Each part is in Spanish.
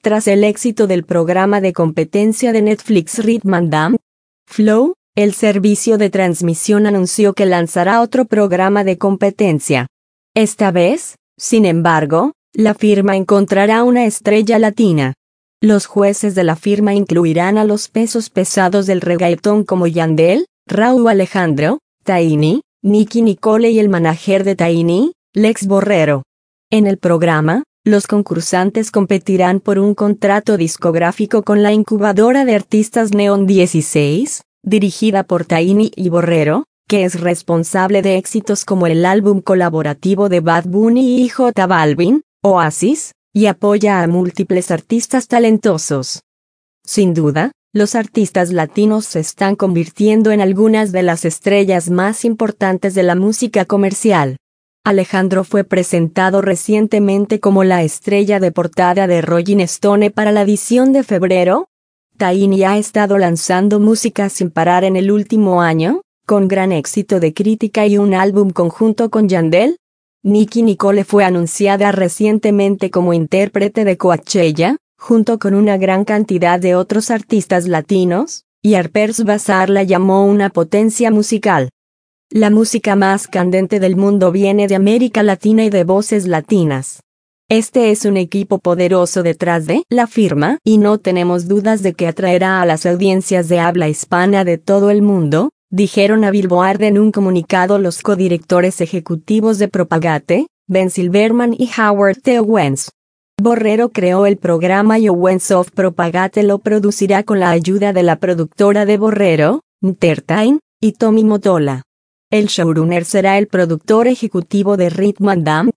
Tras el éxito del programa de competencia de Netflix Rhythm and Dance, Flow, el servicio de transmisión anunció que lanzará otro programa de competencia. Esta vez, sin embargo, la firma encontrará una estrella latina. Los jueces de la firma incluirán a los pesos pesados del reggaetón como Yandel, Rauw Alejandro, Tiny, Nicki Nicole y el manager de Tiny, Lex Borrero. En el programa, los concursantes competirán por un contrato discográfico con la incubadora de artistas Neon 16, dirigida por Tiny y Borrero, que es responsable de éxitos como el álbum colaborativo de Bad Bunny y J Balvin, Oasis, y apoya a múltiples artistas talentosos. Sin duda, los artistas latinos se están convirtiendo en algunas de las estrellas más importantes de la música comercial. Alejandro fue presentado recientemente como la estrella de portada de Rolling Stone para la edición de febrero. Tiny ha estado lanzando música sin parar en el último año, con gran éxito de crítica y un álbum conjunto con Yandel. Nicki Nicole fue anunciada recientemente como intérprete de Coachella, junto con una gran cantidad de otros artistas latinos, y Harper's Bazaar la llamó una potencia musical. La música más candente del mundo viene de América Latina y de voces latinas. Este es un equipo poderoso detrás de la firma y no tenemos dudas de que atraerá a las audiencias de habla hispana de todo el mundo, dijeron a Billboard en un comunicado los codirectores ejecutivos de Propagate, Ben Silverman y Howard T. Owens. Borrero creó el programa y Owens of Propagate lo producirá con la ayuda de la productora de Borrero, Entertain, y Tommy Mottola. El showrunner será el productor ejecutivo de Rhythm and Dance.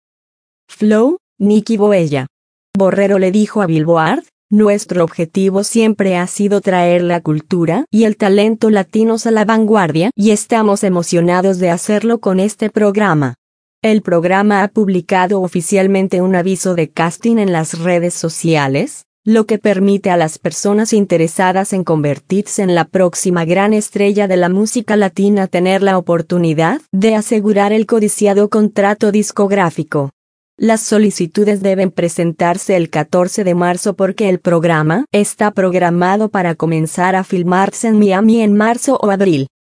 Flow, Nicky Boella. Borrero le dijo a Billboard, nuestro objetivo siempre ha sido traer la cultura y el talento latinos a la vanguardia y estamos emocionados de hacerlo con este programa. El programa ha publicado oficialmente un aviso de casting en las redes sociales, lo que permite a las personas interesadas en convertirse en la próxima gran estrella de la música latina tener la oportunidad de asegurar el codiciado contrato discográfico. Las solicitudes deben presentarse el 14 de marzo porque el programa está programado para comenzar a filmarse en Miami en marzo o abril.